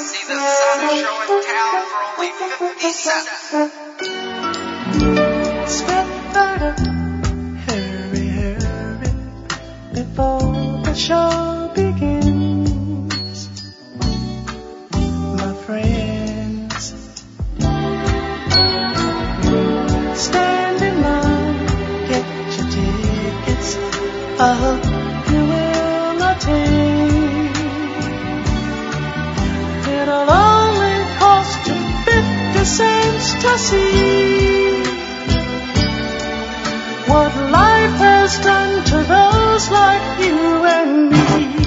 see the sun show in town for only 50 cents. Step right up, hurry, hurry, before the show begins. My friends, stand in line, get your tickets. I hope you will attend. It'll only cost you 50 cents to see what life has done to those like you and me.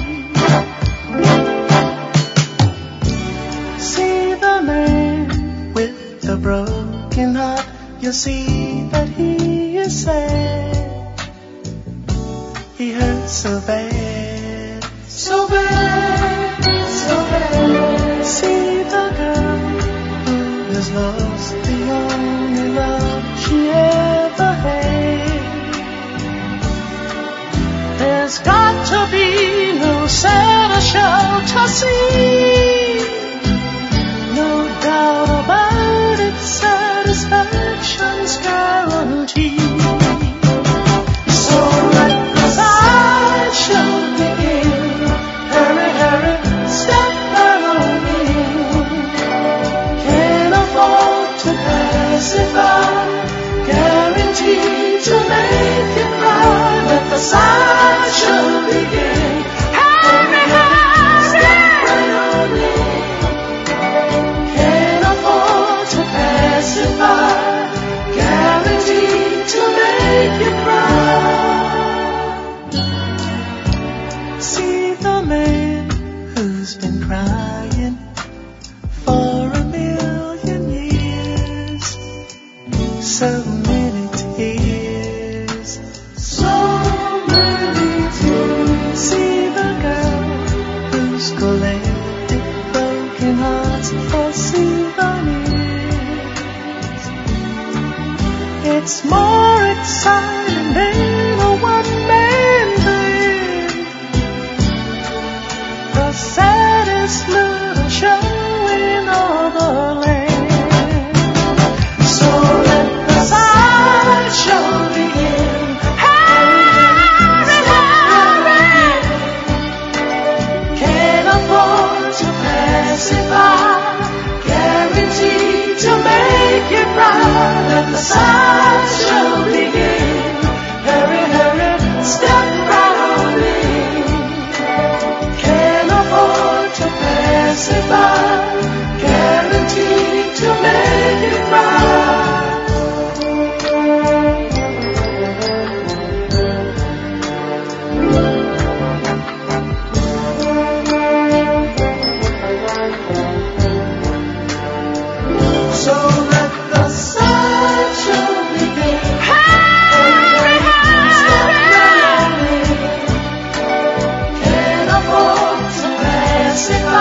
See the man with the broken heart, you'll see that he is sad. He hurts so bad, so bad, so bad. See the girl who has lost the only love she ever had. There's got to be no sadder show to see. No doubt about it, satisfaction's guaranteed. So let the sideshow begin. Hurry, hurry, step right on in. Can't afford to pass it by. Guaranteed to make it right. Let the sideshow begin. Hurry, hurry, step right on in. Can't afford to pass it by. Guaranteed to make it right. See the man who's been crying for a million years. So many tears, so many tears. See the girl who's collected broken hearts for souvenirs. It's more exciting than a one-man band. The saddest little show in all the land. So let the sideshow begin. Hurry, hurry. Can't afford to pass it by. Guaranteed to make it right. Let the sideshow begin. Hurry, hurry, step right on in. Can't afford to pass it by. Guaranteed to make it right. So let the sideshow begin. Hurry, hurry, can't afford to pass it by.